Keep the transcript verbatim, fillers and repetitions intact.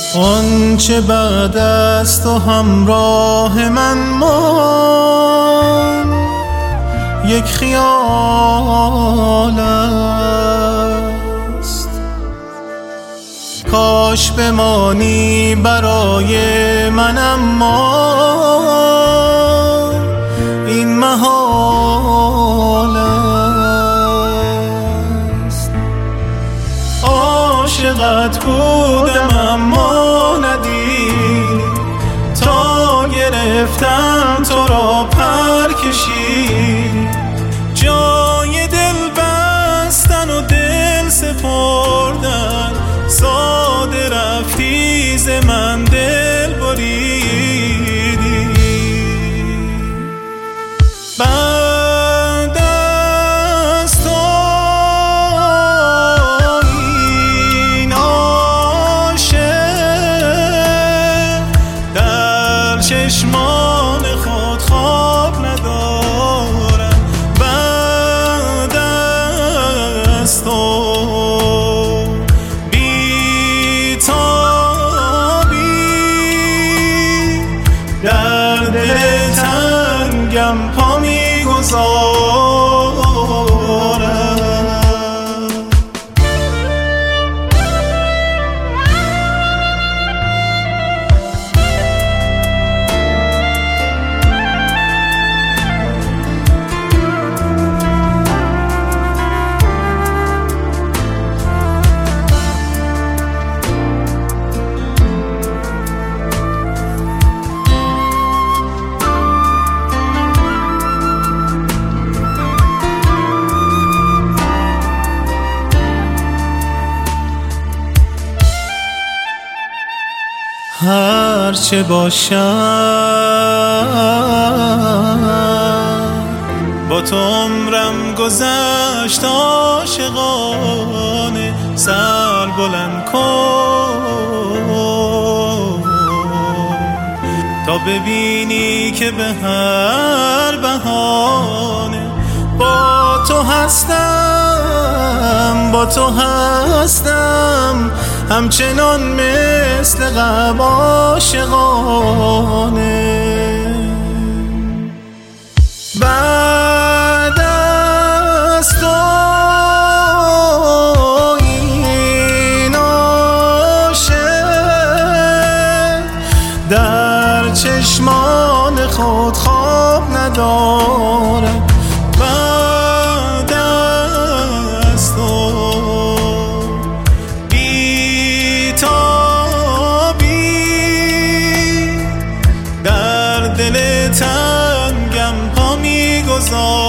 آنچه بعد از تو همراه من مان یک خیال است. کاش بمانی برای من، اما این محال است. عاشقت بودم اما ندید، تا گرفتم تو را پر کشید. جای دل بستن و دل سپردن، ساده رفتی ز من دل بریدی. بعد از تو این عاشق در چشمان خود خواب ندارم. بعد از تو در دل تنگم پا می‌گذارم. هرچه باشم با تو عمرم گذشت عاشقانه. سر بلند کن تا ببینی که به هر بهانه با تو هستم، با تو هستم همچنان مثل قبل عاشقانه. بعد از تو این عاشق در چشمان خود خواب ندارم. بعد از تو دل تنگم پا می‌گذارم.